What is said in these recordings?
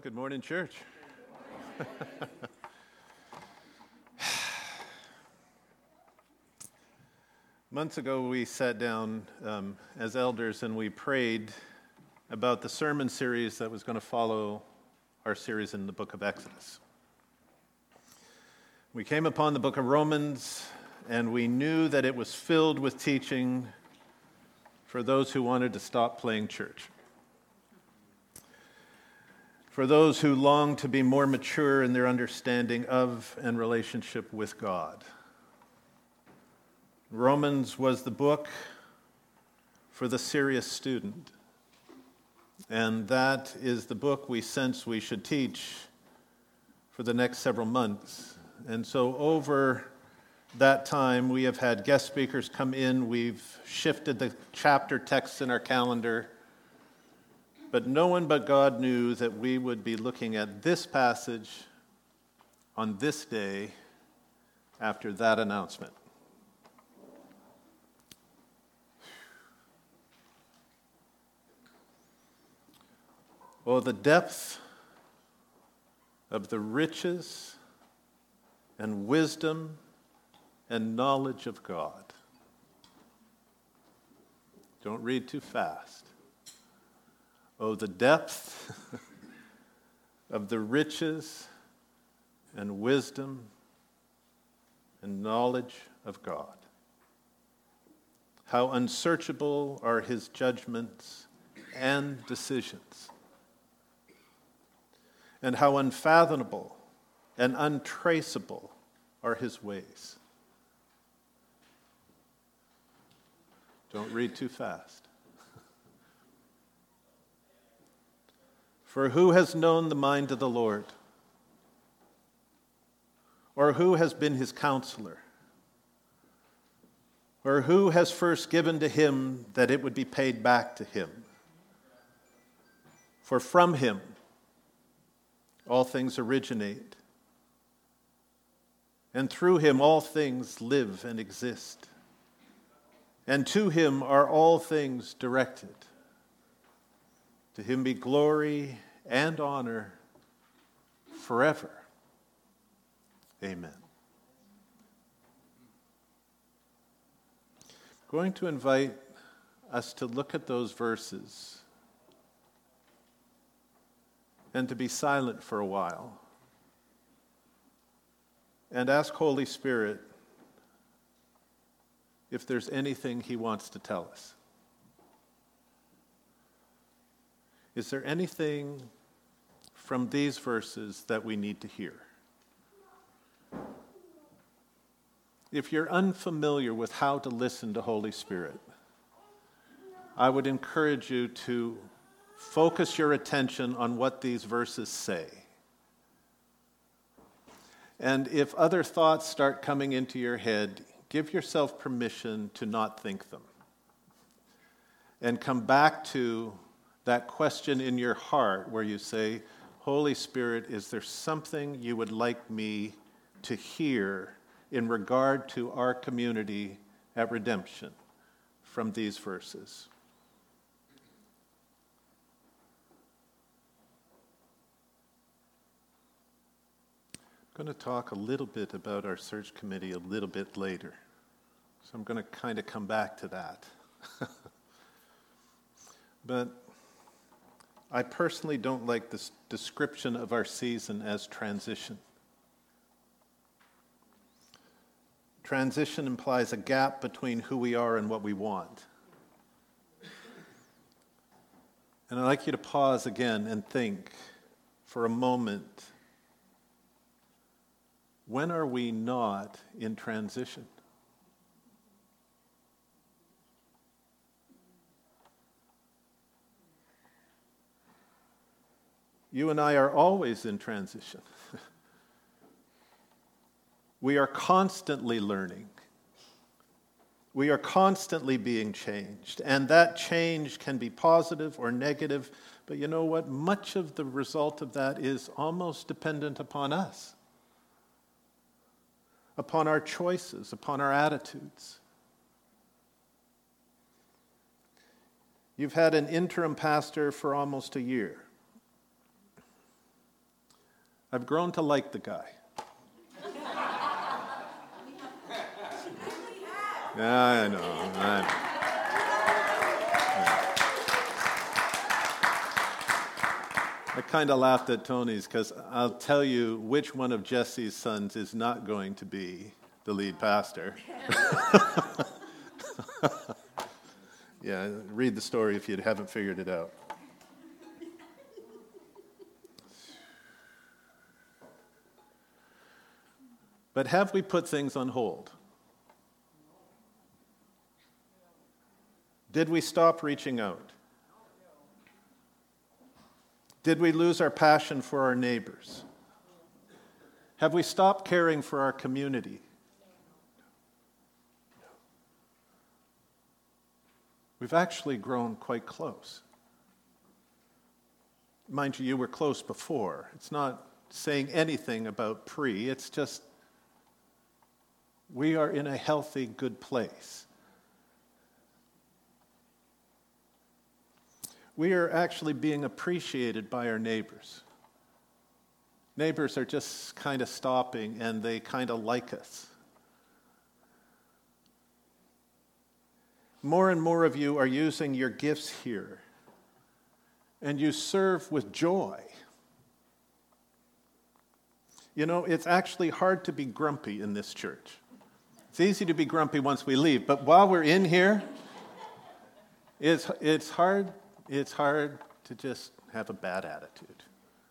Good morning, church. Months ago, we sat down as elders and we prayed about the sermon series that was going to follow our series in the book of Exodus. We came upon the book of Romans, and we knew that it was filled with teaching for those who wanted to stop playing church. For those who long to be more mature in their understanding of and relationship with God. Romans was the book for the serious student. And that is the book we sense we should teach for the next several months. And so over that time, we have had guest speakers come in. We've shifted the chapter texts in our calendar. But no one but God knew that we would be looking at this passage on this day after that announcement. Oh, the depth of the riches and wisdom and knowledge of God. Don't read too fast. Oh, the depth of the riches and wisdom and knowledge of God. How unsearchable are his judgments and decisions. And how unfathomable and untraceable are his ways. Don't read too fast. For who has known the mind of the Lord? Or who has been his counselor? Or who has first given to him that it would be paid back to him? For from him all things originate, and through him all things live and exist, and to him are all things directed. To him be glory and honor forever. Amen. I'm going to invite us to look at those verses and to be silent for a while and ask Holy Spirit if there's anything he wants to tell us. Is there anything from these verses that we need to hear? If you're unfamiliar with how to listen to Holy Spirit, I would encourage you to focus your attention on what these verses say. And if other thoughts start coming into your head, give yourself permission to not think them. And come back to that question in your heart where you say, Holy Spirit, is there something you would like me to hear in regard to our community at Redemption from these verses? I'm going to talk a little bit about our search committee a little bit later. So I'm going to kind of come back to that. But I personally don't like this description of our season as transition. Transition implies a gap between who we are and what we want. And I'd like you to pause again and think for a moment, when are we not in transition? You and I are always in transition. We are constantly learning. We are constantly being changed. And that change can be positive or negative. But you know what? Much of the result of that is almost dependent upon us, upon our choices, upon our attitudes. You've had an interim pastor for almost a year. I've grown to like the guy. Yeah, I know. I kind of laughed at Tony's because I'll tell you which one of Jesse's sons is not going to be the lead pastor. Yeah, read the story if you haven't figured it out. But have we put things on hold? Did we stop reaching out? Did we lose our passion for our neighbors? Have we stopped caring for our community? We've actually grown quite close. Mind you, you were close before. It's not saying anything about pre, it's just we are in a healthy, good place. We are actually being appreciated by our neighbors. Neighbors are just kind of stopping and they kind of like us. More and more of you are using your gifts here, and you serve with joy. You know, it's actually hard to be grumpy in this church. It's easy to be grumpy once we leave, but while we're in here, it's hard to just have a bad attitude.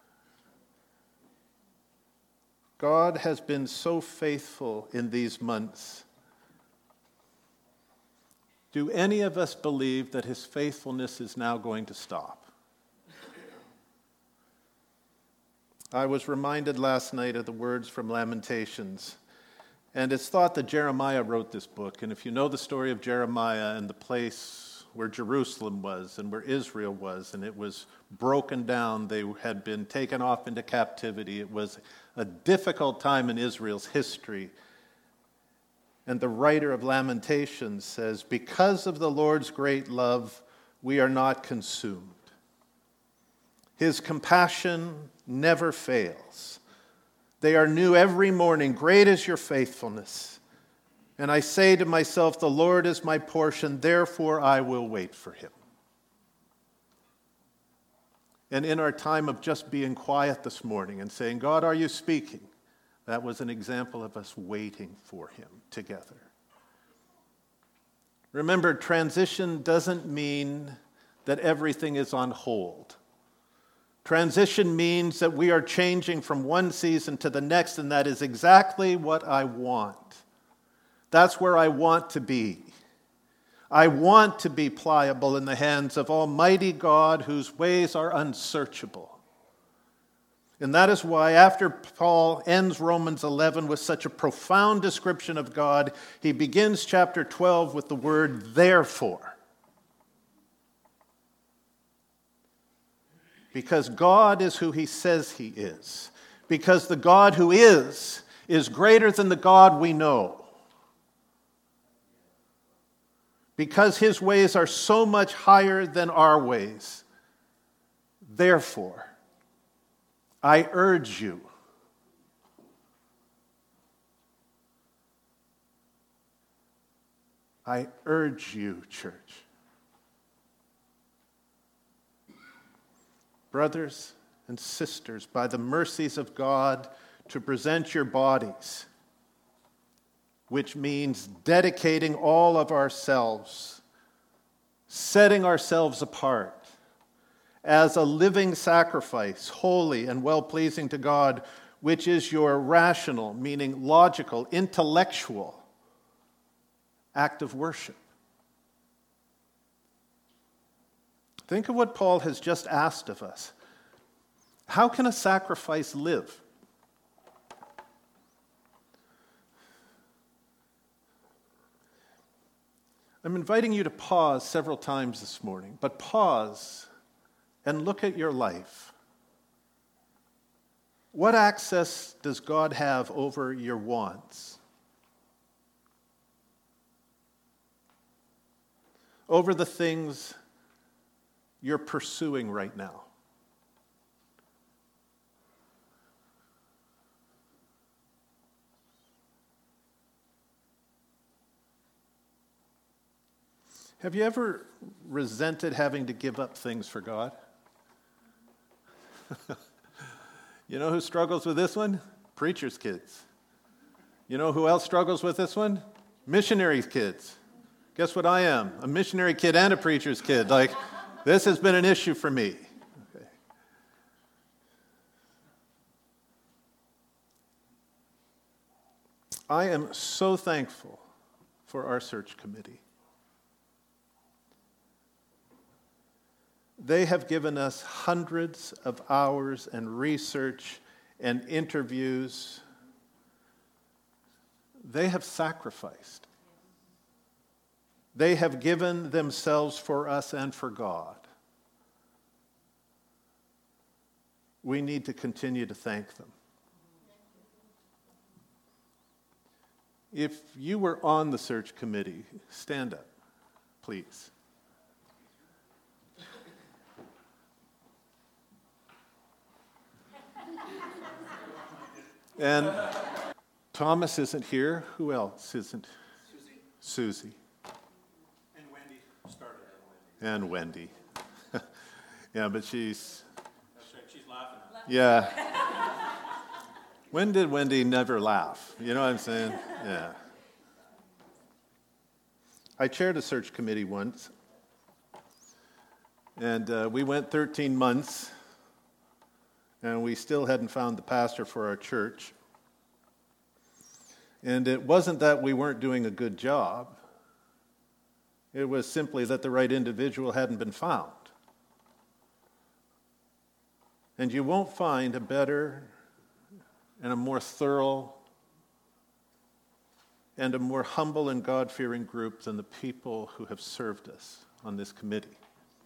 God has been so faithful in these months. Do any of us believe that his faithfulness is now going to stop? I was reminded last night of the words from Lamentations. And it's thought that Jeremiah wrote this book. And if you know the story of Jeremiah and the place where Jerusalem was and where Israel was, and it was broken down, they had been taken off into captivity. It was a difficult time in Israel's history. And the writer of Lamentations says, because of the Lord's great love, we are not consumed. His compassion never fails. They are new every morning. Great is your faithfulness. And I say to myself, the Lord is my portion, therefore I will wait for him. And in our time of just being quiet this morning and saying, God, are you speaking? That was an example of us waiting for him together. Remember, transition doesn't mean that everything is on hold. Transition means that we are changing from one season to the next, and that is exactly what I want. That's where I want to be. I want to be pliable in the hands of Almighty God, whose ways are unsearchable. And that is why after Paul ends Romans 11 with such a profound description of God, he begins chapter 12 with the word therefore. Because God is who he says he is. Because the God who is greater than the God we know. Because his ways are so much higher than our ways. Therefore, I urge you, church, brothers and sisters, by the mercies of God, to present your bodies, which means dedicating all of ourselves, setting ourselves apart, as a living sacrifice, holy and well-pleasing to God, which is your rational, meaning logical, intellectual act of worship. Think of what Paul has just asked of us. How can a sacrifice live? I'm inviting you to pause several times this morning, but pause and look at your life. What access does God have over your wants? Over the things you're pursuing right now? Have you ever resented having to give up things for God? You know who struggles with this one? Preachers' kids. You know who else struggles with this one? Missionaries' kids. Guess what I am? A missionary kid and a preacher's kid. Like, this has been an issue for me. Okay. I am so thankful for our search committee. They have given us hundreds of hours and research and interviews. They have sacrificed. They have given themselves for us and for God. We need to continue to thank them. If you were on the search committee, stand up, please. And Thomas isn't here. Who else isn't? Susie. And Wendy started. And Wendy. Yeah, but she's... That's right, she's laughing at me. Yeah. When did Wendy never laugh? You know what I'm saying? Yeah. I chaired a search committee once. And we went 13 months. And we still hadn't found the pastor for our church. And it wasn't that we weren't doing a good job. It was simply that the right individual hadn't been found. And you won't find a better and a more thorough and a more humble and God-fearing group than the people who have served us on this committee.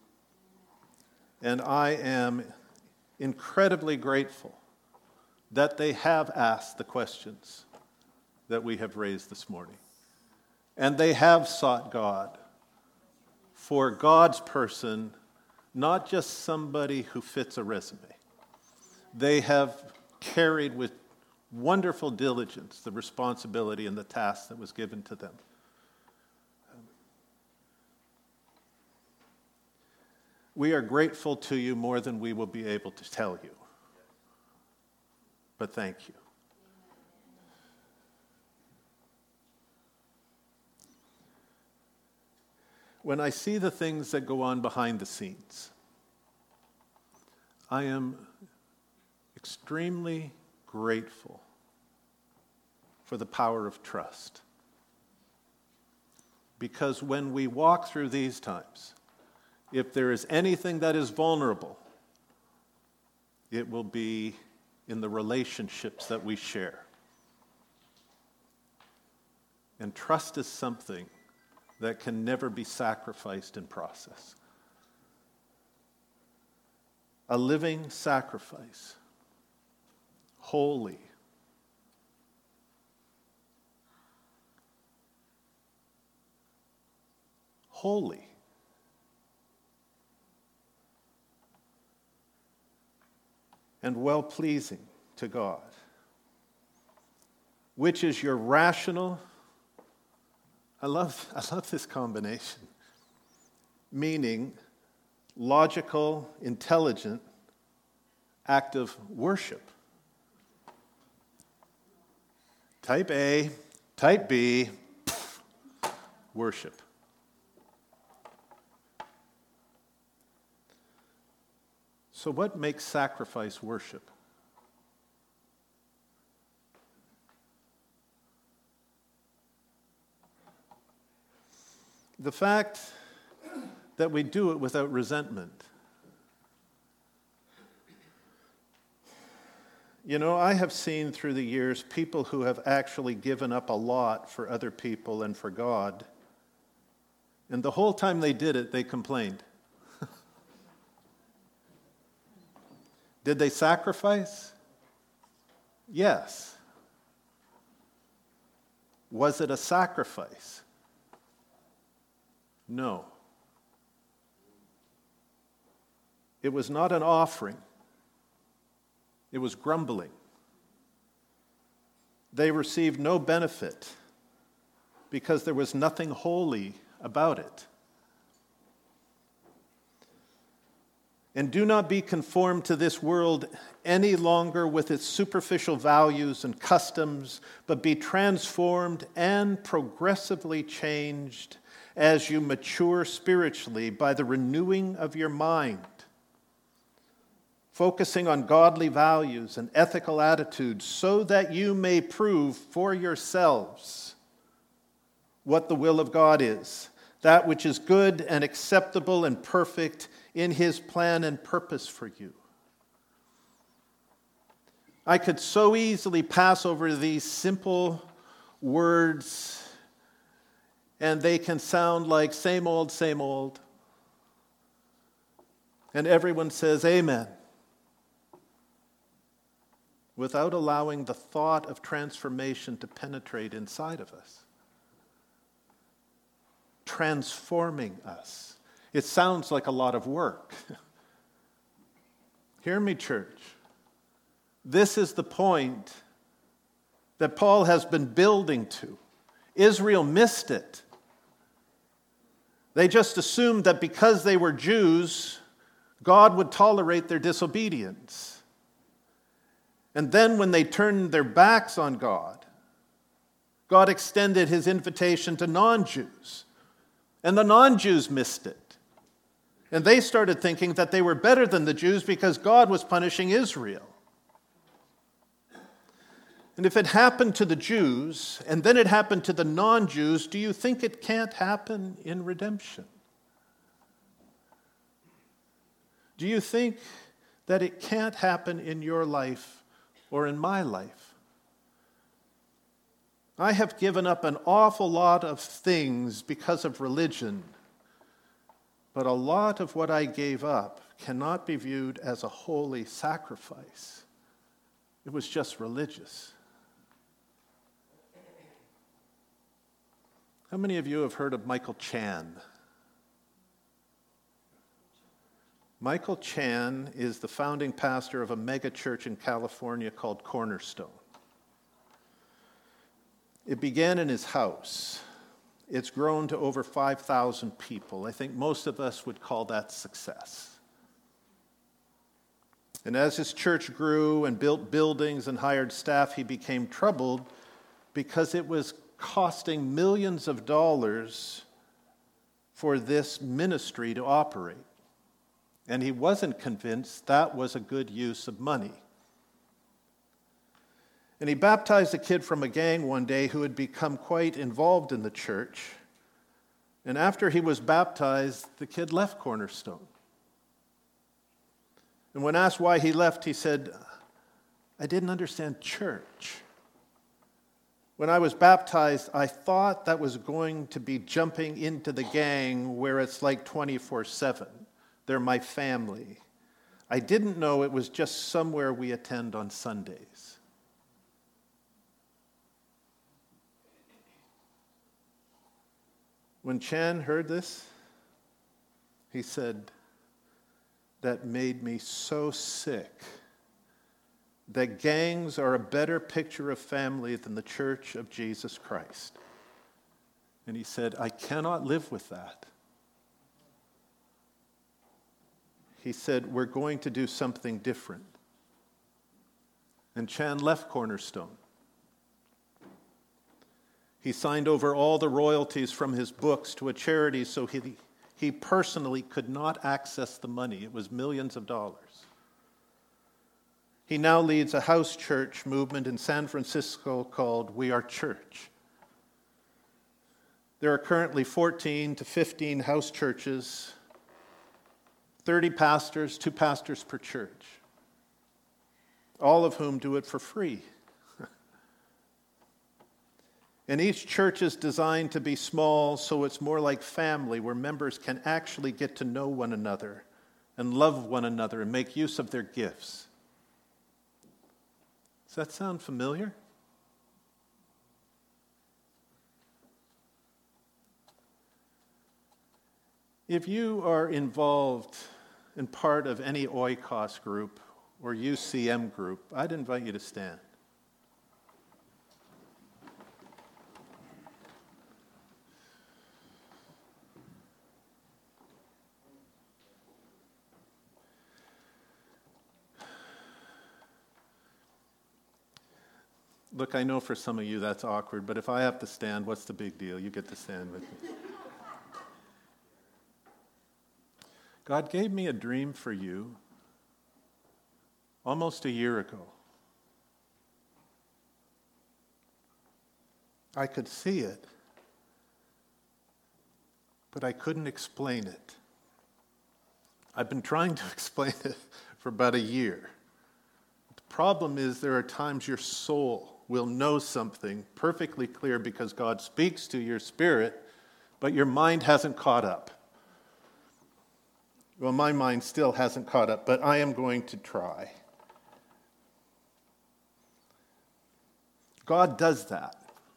And I am incredibly grateful that they have asked the questions that we have raised this morning. And they have sought God for God's person, not just somebody who fits a resume. They have carried with wonderful diligence the responsibility and the task that was given to them. We are grateful to you more than we will be able to tell you. But thank you. When I see the things that go on behind the scenes, I am extremely grateful for the power of trust. Because when we walk through these times, if there is anything that is vulnerable, it will be in the relationships that we share. And trust is something that can never be sacrificed in process. A living sacrifice, holy, holy, and well-pleasing to God, which is your rational, I love this combination, meaning logical, intelligent act of worship. Type A, type B, worship. So what makes sacrifice worship? The fact that we do it without resentment. You know, I have seen through the years people who have actually given up a lot for other people and for God, and the whole time they did it, they complained. Did they sacrifice? Yes. Was it a sacrifice? No. It was not an offering. It was grumbling. They received no benefit because there was nothing holy about it. And do not be conformed to this world any longer with its superficial values and customs, but be transformed and progressively changed as you mature spiritually by the renewing of your mind, focusing on godly values and ethical attitudes, so that you may prove for yourselves what the will of God is, that which is good and acceptable and perfect in His plan and purpose for you. I could so easily pass over these simple words, and they can sound like same old, and everyone says amen, without allowing the thought of transformation to penetrate inside of us, transforming us. It sounds like a lot of work. Hear me, church. This is the point that Paul has been building to. Israel missed it. They just assumed that because they were Jews, God would tolerate their disobedience. And then when they turned their backs on God, God extended His invitation to non-Jews. And the non-Jews missed it. And they started thinking that they were better than the Jews because God was punishing Israel. And if it happened to the Jews, and then it happened to the non-Jews, do you think it can't happen in redemption? Do you think that it can't happen in your life or in my life? I have given up an awful lot of things because of religion, but a lot of what I gave up cannot be viewed as a holy sacrifice. It was just religious. How many of you have heard of Michael Chan? Michael Chan is the founding pastor of a mega church in California called Cornerstone. It began in his house. It's grown to over 5,000 people. I think most of us would call that success. And as his church grew and built buildings and hired staff, he became troubled because it was costing millions of dollars for this ministry to operate. And he wasn't convinced that was a good use of money. And he baptized a kid from a gang one day who had become quite involved in the church. And after he was baptized, the kid left Cornerstone. And when asked why he left, he said, "I didn't understand church. When I was baptized, I thought that was going to be jumping into the gang where it's like 24/7. They're my family. I didn't know it was just somewhere we attend on Sundays." When Chan heard this, he said, "That made me so sick that gangs are a better picture of family than the Church of Jesus Christ." And he said, "I cannot live with that." He said, "We're going to do something different." And Chan left Cornerstone. He signed over all the royalties from his books to a charity so he personally could not access the money. It was millions of dollars. He now leads a house church movement in San Francisco called We Are Church. There are currently 14 to 15 house churches, 30 pastors, 2 pastors per church, all of whom do it for free. And each church is designed to be small, so it's more like family, where members can actually get to know one another and love one another and make use of their gifts. Does that sound familiar? If you are involved in part of any Oikos group or UCM group, I'd invite you to stand. Look, I know for some of you that's awkward, but if I have to stand, what's the big deal? You get to stand with me. God gave me a dream for you almost a year ago. I could see it, but I couldn't explain it. I've been trying to explain it for about a year. The problem is there are times your soul will know something perfectly clear because God speaks to your spirit, but your mind hasn't caught up. Well, my mind still hasn't caught up, but I am going to try. God does that.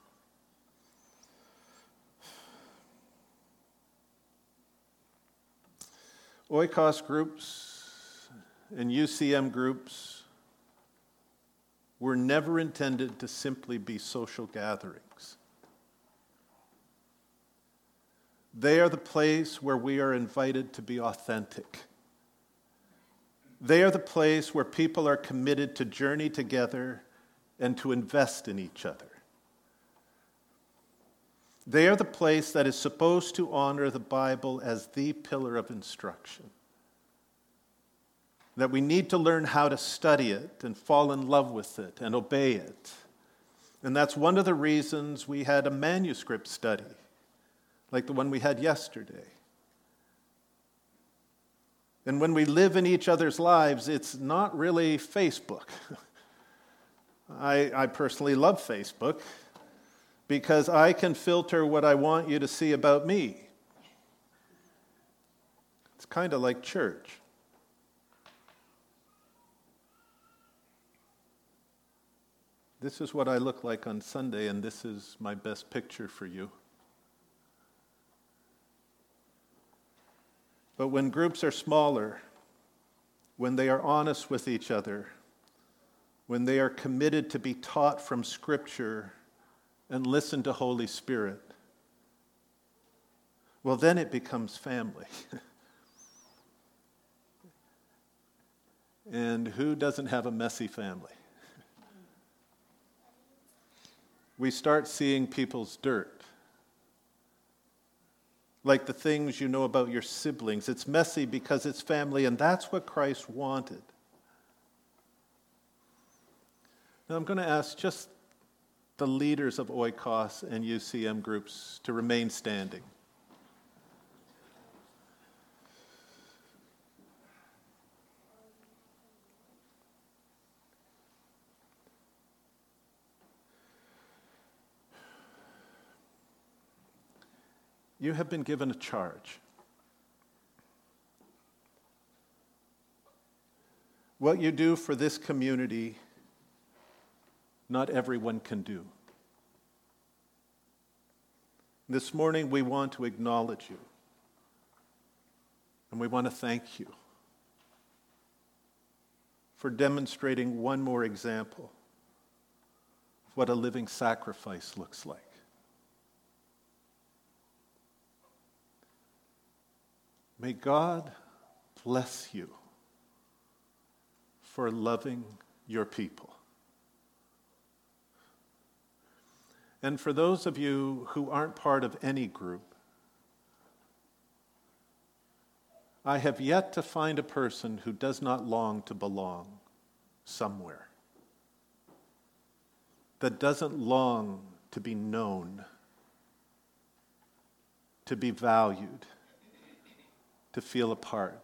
Oikos groups and UCM groups were never intended to simply be social gatherings. They are the place where we are invited to be authentic. They are the place where people are committed to journey together and to invest in each other. They are the place that is supposed to honor the Bible as the pillar of instruction. That we need to learn how to study it and fall in love with it and obey it. And that's one of the reasons we had a manuscript study, like the one we had yesterday. And when we live in each other's lives, it's not really Facebook. I personally love Facebook because I can filter what I want you to see about me. It's kind of like church. This is what I look like on Sunday, and this is my best picture for you. But when groups are smaller, when they are honest with each other, when they are committed to be taught from Scripture and listen to Holy Spirit, well, then it becomes family. And who doesn't have a messy family? We start seeing people's dirt. Like the things you know about your siblings. It's messy because it's family, and that's what Christ wanted. Now I'm going to ask just the leaders of Oikos and UCM groups to remain standing. You have been given a charge. What you do for this community, not everyone can do. This morning we want to acknowledge you. And we want to thank you for demonstrating one more example of what a living sacrifice looks like. May God bless you for loving your people. And for those of you who aren't part of any group, I have yet to find a person who does not long to belong somewhere, that doesn't long to be known, to be valued, to feel a part.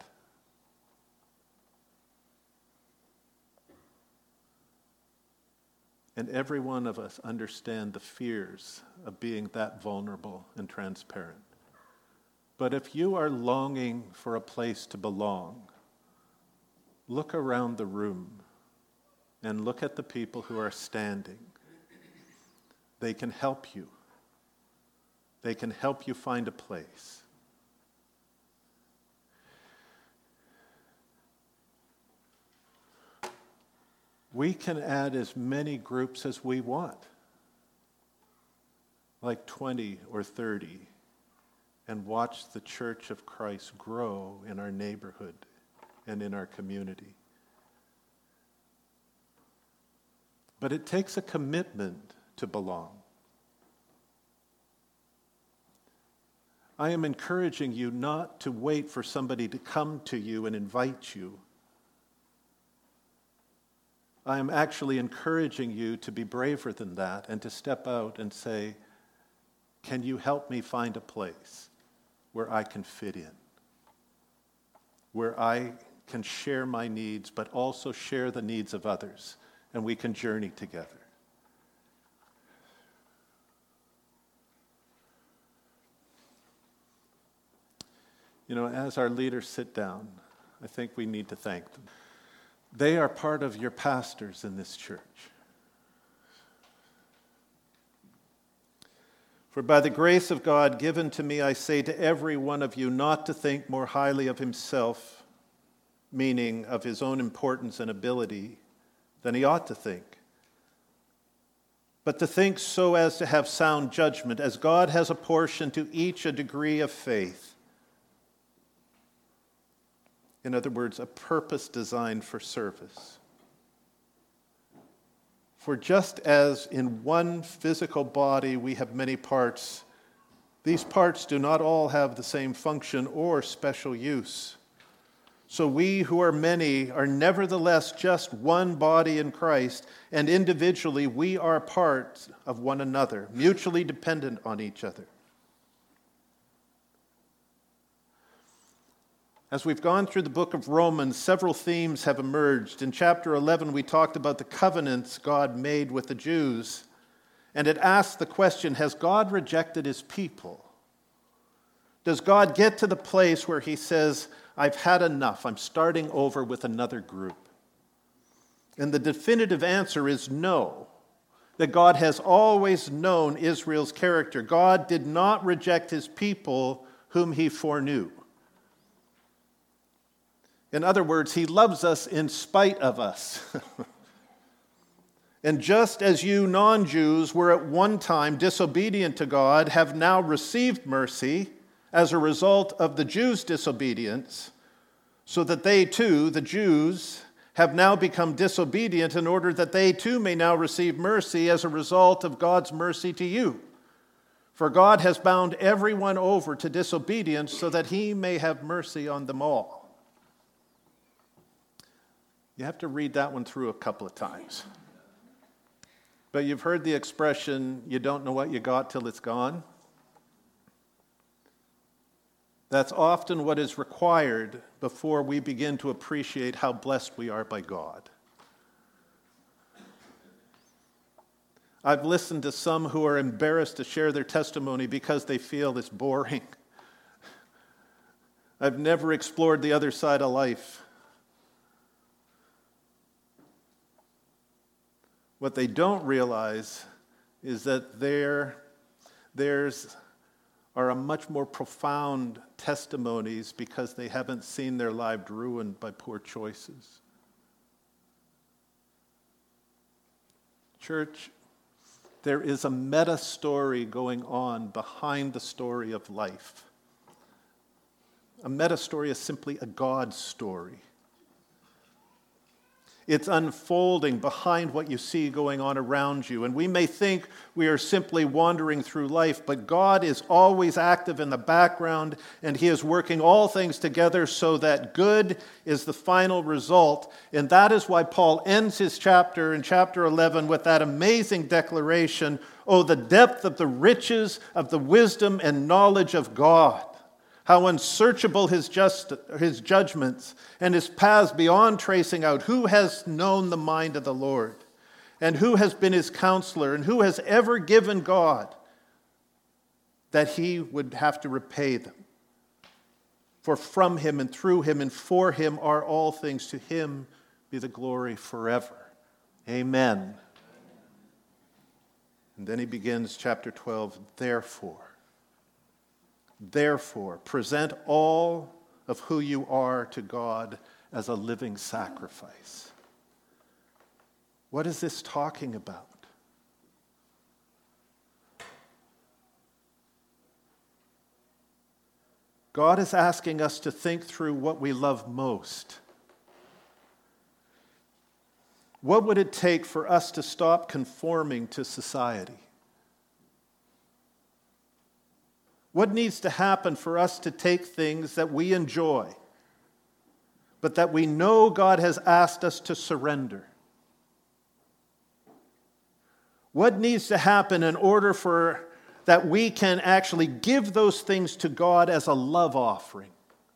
And every one of us understand the fears of being that vulnerable and transparent. But if you are longing for a place to belong, look around the room and look at the people who are standing. They can help you. They can help you find a place. We can add as many groups as we want, like 20 or 30, and watch the Church of Christ grow in our neighborhood and in our community. But it takes a commitment to belong. I am encouraging you not to wait for somebody to come to you and invite you. I am actually encouraging you to be braver than that and to step out and say, can you help me find a place where I can fit in? Where I can share my needs, but also share the needs of others, and we can journey together. You know, as our leaders sit down, I think we need to thank them. They are part of your pastors in this church. For by the grace of God given to me, I say to every one of you not to think more highly of himself, meaning of his own importance and ability, than he ought to think, but to think so as to have sound judgment, as God has apportioned to each a degree of faith. In other words, a purpose designed for service. For just as in one physical body we have many parts, these parts do not all have the same function or special use. So we who are many are nevertheless just one body in Christ, and individually we are part of one another, mutually dependent on each other. As we've gone through the book of Romans, several themes have emerged. In chapter 11, we talked about the covenants God made with the Jews, and it asked the question, has God rejected his people? Does God get to the place where he says, I've had enough, I'm starting over with another group? And the definitive answer is no, that God has always known Israel's character. God did not reject his people whom he foreknew. In other words, he loves us in spite of us. And just as you non-Jews were at one time disobedient to God, have now received mercy as a result of the Jews' disobedience, so that they too, the Jews, have now become disobedient in order that they too may now receive mercy as a result of God's mercy to you. For God has bound everyone over to disobedience so that he may have mercy on them all. You have to read that one through a couple of times. But you've heard the expression, you don't know what you got till it's gone. That's often what is required before we begin to appreciate how blessed we are by God. I've listened to some who are embarrassed to share their testimony because they feel it's boring. I've never explored the other side of life. What they don't realize is that theirs are a much more profound testimonies because they haven't seen their lives ruined by poor choices. Church, there is a meta story going on behind the story of life. A meta story is simply a God story. It's unfolding behind what you see going on around you. And we may think we are simply wandering through life, but God is always active in the background, and he is working all things together so that good is the final result. And that is why Paul ends his chapter in chapter 11 with that amazing declaration, "Oh, the depth of the riches of the wisdom and knowledge of God. How unsearchable his judgments and his paths beyond tracing out. Who has known the mind of the Lord? And who has been his counselor? And who has ever given God that he would have to repay them? For from him and through him and for him are all things. To him be the glory forever. Amen." And then he begins chapter 12, Therefore, present all of who you are to God as a living sacrifice. What is this talking about? God is asking us to think through what we love most. What would it take for us to stop conforming to society? What needs to happen for us to take things that we enjoy, but that we know God has asked us to surrender? What needs to happen in order for that we can actually give those things to God as a love offering?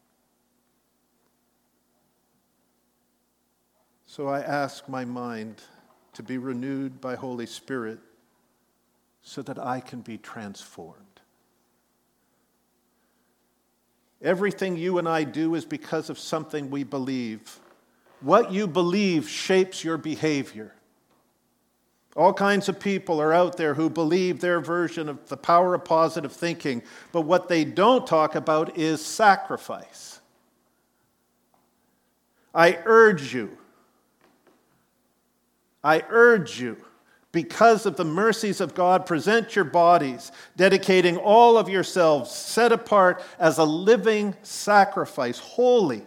So I ask my mind to be renewed by Holy Spirit so that I can be transformed. Everything you and I do is because of something we believe. What you believe shapes your behavior. All kinds of people are out there who believe their version of the power of positive thinking, but what they don't talk about is sacrifice. I urge you, because of the mercies of God, present your bodies, dedicating all of yourselves, set apart as a living sacrifice, holy,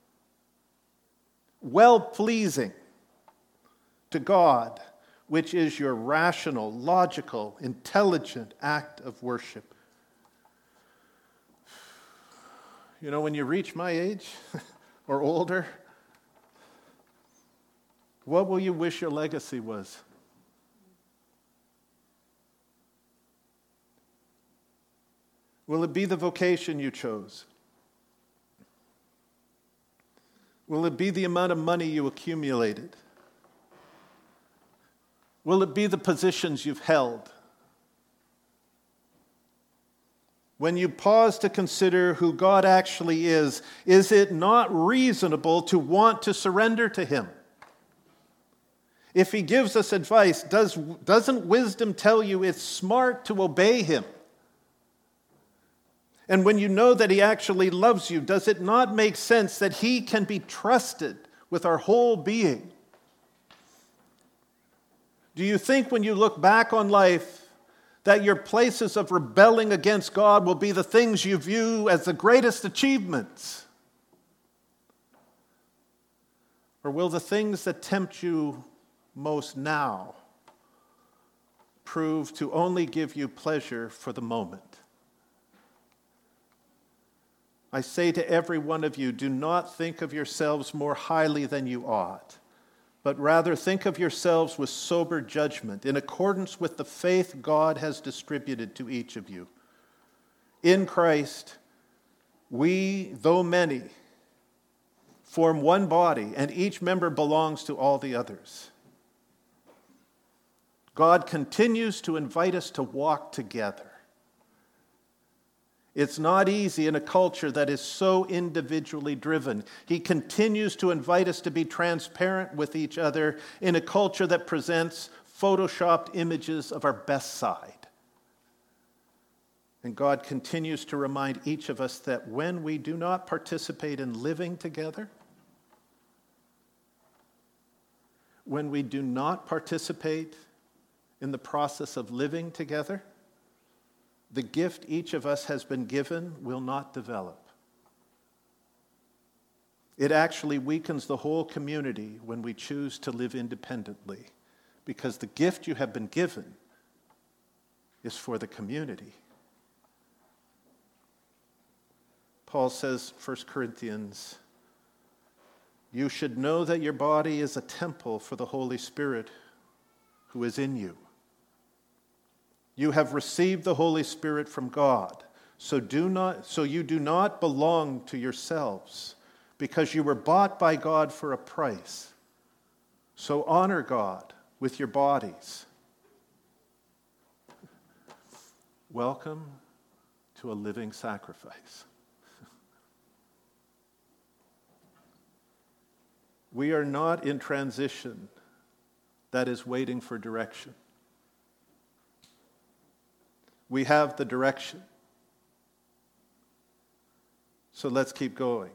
well-pleasing to God, which is your rational, logical, intelligent act of worship. You know, when you reach my age or older, what will you wish your legacy was? Will it be the vocation you chose? Will it be the amount of money you accumulated? Will it be the positions you've held? When you pause to consider who God actually is it not reasonable to want to surrender to Him? If He gives us advice, doesn't wisdom tell you it's smart to obey Him? And when you know that He actually loves you, does it not make sense that He can be trusted with our whole being? Do you think when you look back on life that your places of rebelling against God will be the things you view as the greatest achievements? Or will the things that tempt you most now prove to only give you pleasure for the moment? I say to every one of you, do not think of yourselves more highly than you ought, but rather think of yourselves with sober judgment, in accordance with the faith God has distributed to each of you. In Christ, we, though many, form one body, and each member belongs to all the others. God continues to invite us to walk together. It's not easy in a culture that is so individually driven. He continues to invite us to be transparent with each other in a culture that presents photoshopped images of our best side. And God continues to remind each of us that when we do not participate in living together, when we do not participate in the process of living together, the gift each of us has been given will not develop. It actually weakens the whole community when we choose to live independently, because the gift you have been given is for the community. Paul says, 1 Corinthians, you should know that your body is a temple for the Holy Spirit who is in you. You have received the Holy Spirit from God, so you do not belong to yourselves, because you were bought by God for a price. So honor God with your bodies. Welcome to a living sacrifice. We are not in transition that is waiting for direction. We have the direction. So let's keep going.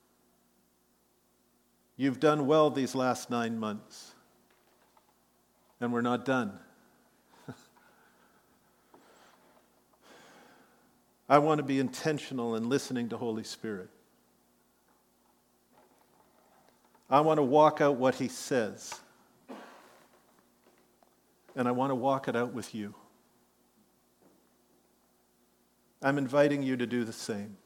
You've done well these last 9 months, and we're not done. I want to be intentional in listening to Holy Spirit. I want to walk out what He says. and I want to walk it out with you. I'm inviting you to do the same.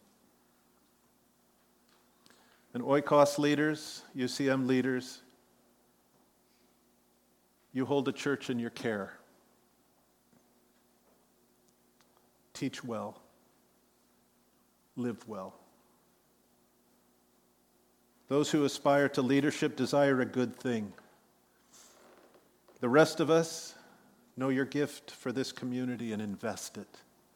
And Oikos leaders, UCM leaders, you hold a church in your care. Teach well. Live well. Those who aspire to leadership desire a good thing. The rest of us, know your gift for this community and invest it.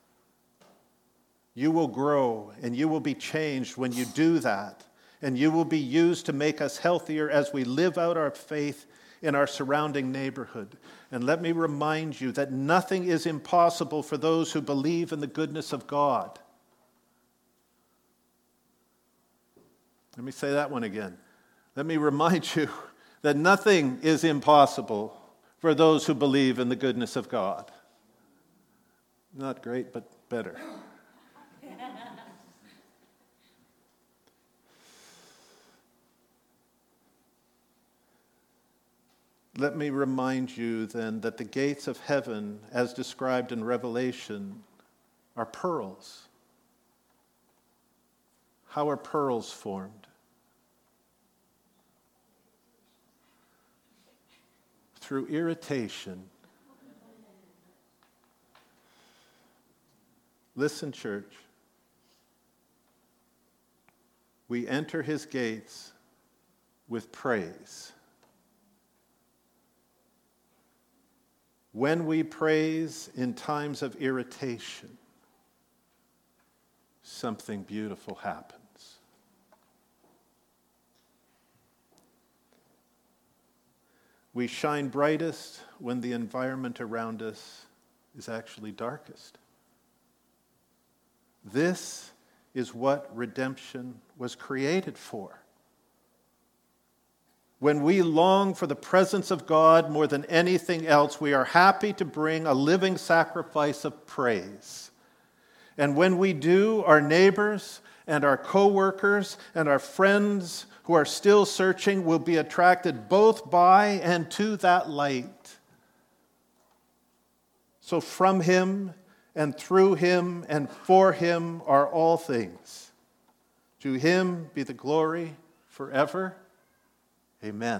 You will grow and you will be changed when you do that. And you will be used to make us healthier as we live out our faith in our surrounding neighborhood. And let me remind you that nothing is impossible for those who believe in the goodness of God. Let me say that one again. Let me remind you that nothing is impossible for those who believe in the goodness of God. Not great, but better. Let me remind you then that the gates of heaven, as described in Revelation, are pearls. How are pearls formed? Through irritation. Listen, church. We enter his gates with praise. When we praise in times of irritation, something beautiful happens. We shine brightest when the environment around us is actually darkest. This is what redemption was created for. When we long for the presence of God more than anything else, we are happy to bring a living sacrifice of praise. And when we do, our neighbors and our co-workers and our friends who are still searching will be attracted both by and to that light. So from him and through him and for him are all things. To him be the glory forever. Amen.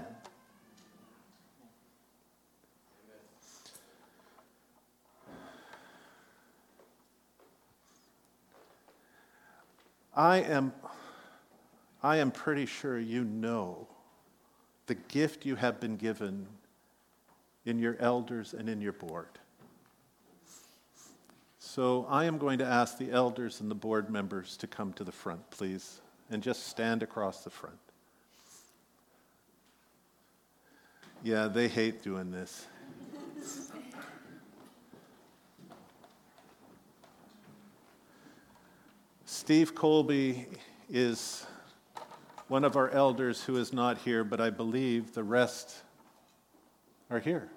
I am pretty sure you know the gift you have been given in your elders and in your board. So I am going to ask the elders and the board members to come to the front, please, and just stand across the front. Yeah, they hate doing this. Steve Colby is one of our elders who is not here, but I believe the rest are here.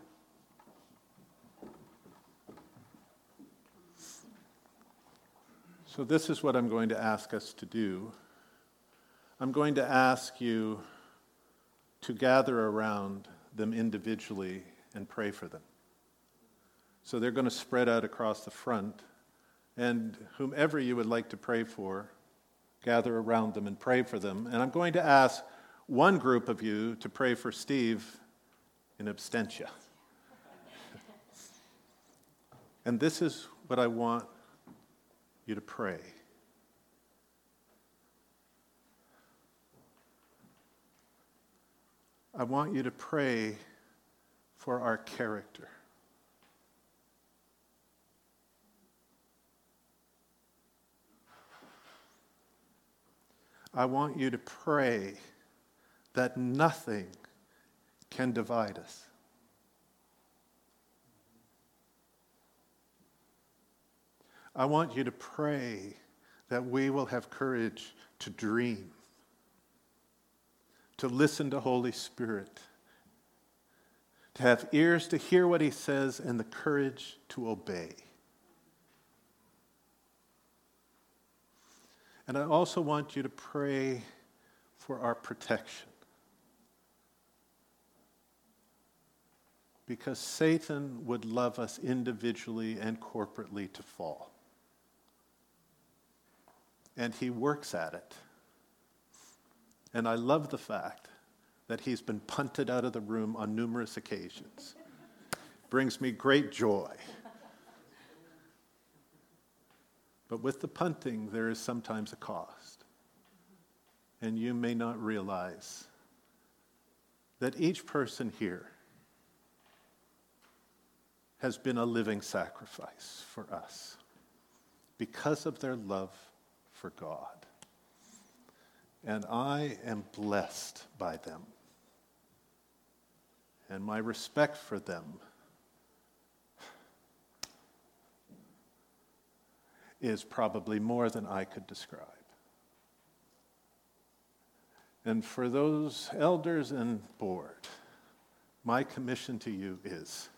So this is what I'm going to ask us to do. I'm going to ask you to gather around them individually and pray for them. So they're going to spread out across the front, and whomever you would like to pray for, gather around them and pray for them. And I'm going to ask one group of you to pray for Steve in absentia. And this is what I want you to pray. I want you to pray for our character. I want you to pray that nothing can divide us. I want you to pray that we will have courage to dream, to listen to Holy Spirit, to have ears to hear what he says and the courage to obey. And I also want you to pray for our protection. because Satan would love us individually and corporately to fall. And he works at it. And I love the fact that he's been punted out of the room on numerous occasions. Brings me great joy. But with the punting, there is sometimes a cost. And you may not realize that each person here has been a living sacrifice for us because of their love for God. And I am blessed by them. And my respect for them is probably more than I could describe. And for those elders and board, my commission to you is,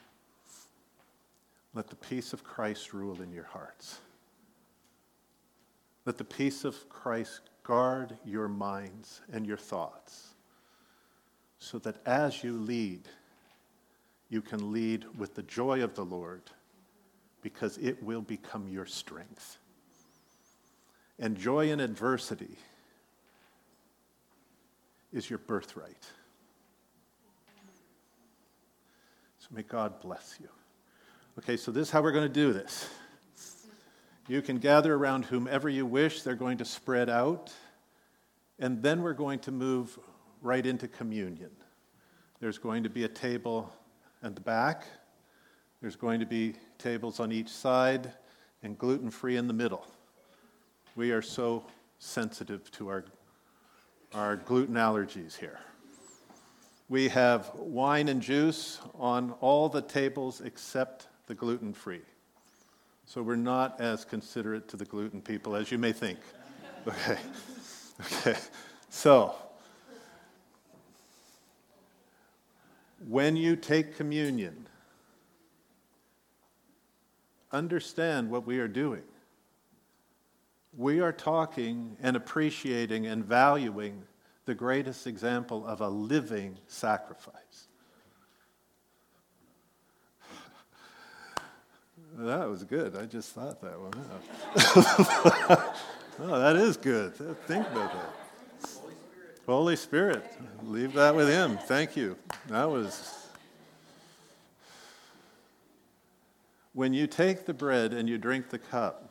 let the peace of Christ rule in your hearts. Let the peace of Christ guard your minds and your thoughts, so that as you lead, you can lead with the joy of the Lord, because it will become your strength. And joy in adversity is your birthright. So may God bless you. Okay, so this is how we're going to do this. You can gather around whomever you wish. They're going to spread out. And then we're going to move right into communion. There's going to be a table at the back. There's going to be tables on each side and gluten-free in the middle. We are so sensitive to our gluten allergies here. We have wine and juice on all the tables except the gluten-free. So we're not as considerate to the gluten people as you may think. Okay. So, when you take communion, understand what we are doing. We are talking and appreciating and valuing the greatest example of a living sacrifice. That was good. I just thought that one out. Oh, that is good. Think about that. Holy Spirit. Leave that with him. Thank you. That was... When you take the bread and you drink the cup,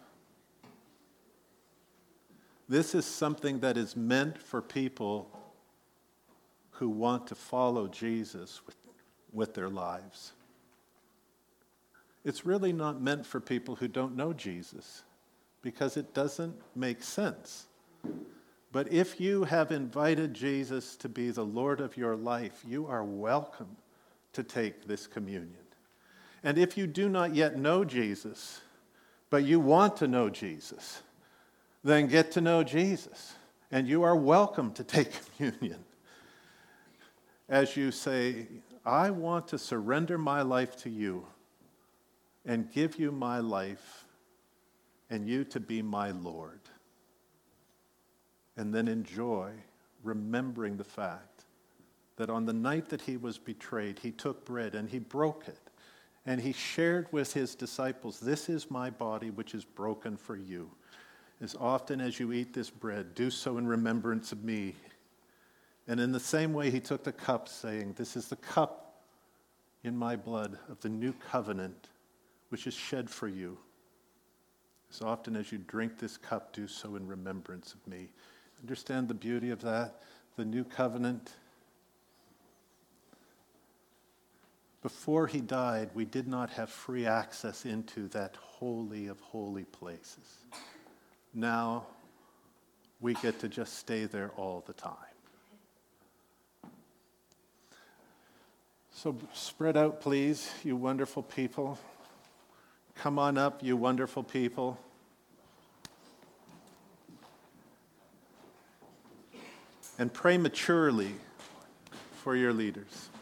this is something that is meant for people who want to follow Jesus with their lives. It's really not meant for people who don't know Jesus, because it doesn't make sense. But if you have invited Jesus to be the Lord of your life, you are welcome to take this communion. And if you do not yet know Jesus, but you want to know Jesus, then get to know Jesus, and you are welcome to take communion. As you say, I want to surrender my life to you and give you my life and you to be my Lord. And then enjoy remembering the fact that on the night that he was betrayed, he took bread and he broke it. And he shared with his disciples, this is my body which is broken for you. As often as you eat this bread, do so in remembrance of me. And in the same way, he took the cup, saying, this is the cup in my blood of the new covenant, which is shed for you. As often as you drink this cup, do so in remembrance of me. Understand the beauty of that? The new covenant. Before he died, we did not have free access into that holy of holy places. Now, we get to just stay there all the time. So spread out, please, you wonderful people. Come on up, you wonderful people. And pray maturely for your leaders.